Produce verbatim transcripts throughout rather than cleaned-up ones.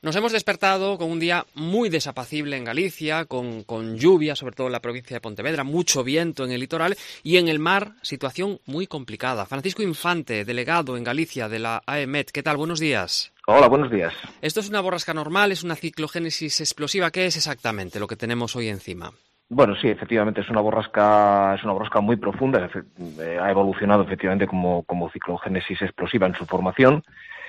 Nos hemos despertado con un día muy desapacible en Galicia, con, con lluvia, sobre todo en la provincia de Pontevedra, mucho viento en el litoral y en el mar, situación muy complicada. Francisco Infante, delegado en Galicia de la AEMET, ¿qué tal? Buenos días. Hola, buenos días. ¿Esto es una borrasca normal? ¿Es una ciclogénesis explosiva? ¿Qué es exactamente lo que tenemos hoy encima? Bueno, sí, efectivamente es una borrasca, es una borrasca muy profunda, ha evolucionado efectivamente como, como ciclogénesis explosiva en su formación.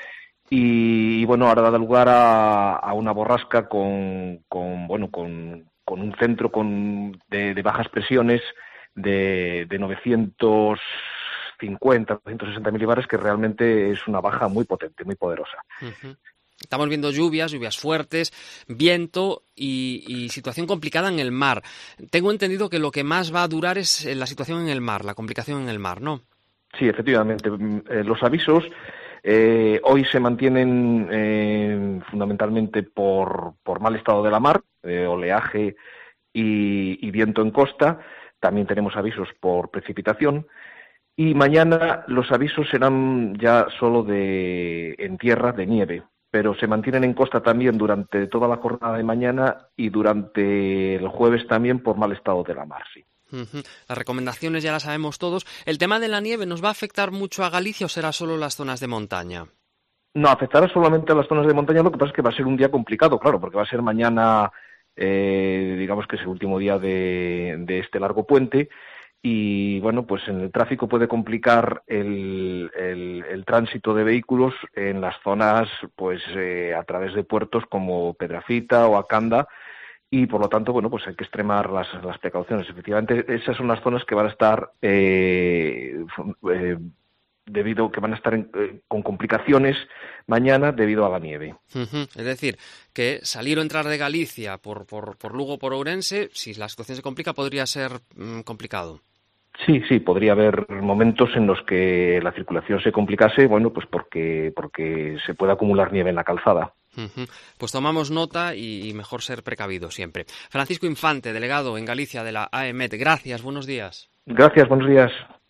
Y bueno, ahora da lugar a, a una borrasca con, con bueno con, con un centro con, de, de bajas presiones de, de novecientos cincuenta, novecientos sesenta milibares, que realmente es una baja muy potente, muy poderosa. Uh-huh. Estamos viendo lluvias, lluvias fuertes, viento y, y situación complicada en el mar. Tengo entendido que lo que más va a durar es la situación en el mar, la complicación en el mar, ¿no? Sí, efectivamente. Eh, los avisos Eh, hoy se mantienen eh, fundamentalmente por, por mal estado de la mar, eh, oleaje y, y viento en costa. También tenemos avisos por precipitación. Y mañana los avisos serán ya solo de en tierra, de nieve, pero se mantienen en costa también durante toda la jornada de mañana y durante el jueves también por mal estado de la mar, sí. Uh-huh. Las recomendaciones ya las sabemos todos. ¿El tema de la nieve nos va a afectar mucho a Galicia o será solo las zonas de montaña? No, afectará solamente a las zonas de montaña. Lo que pasa es que va a ser un día complicado, claro, porque va a ser mañana, eh, digamos que es el último día de, de este largo puente. Y bueno, pues en el tráfico puede complicar el, el, el tránsito de vehículos en las zonas, pues eh, a través de puertos como Pedrafita o Acanda. Y, por lo tanto, bueno, pues hay que extremar las, las precauciones. Efectivamente, esas son las zonas que van a estar, eh, eh, debido, que van a estar en, eh, con complicaciones mañana debido a la nieve. Uh-huh. Es decir, que salir o entrar de Galicia por, por, por Lugo o por Ourense, si la situación se complica, podría ser mmm, complicado. Sí, sí, podría haber momentos en los que la circulación se complicase, bueno, pues porque, porque se puede acumular nieve en la calzada. Uh-huh. Pues tomamos nota y, y mejor ser precavido siempre. Francisco Infante, delegado en Galicia de la AEMET, gracias, buenos días. Gracias, buenos días.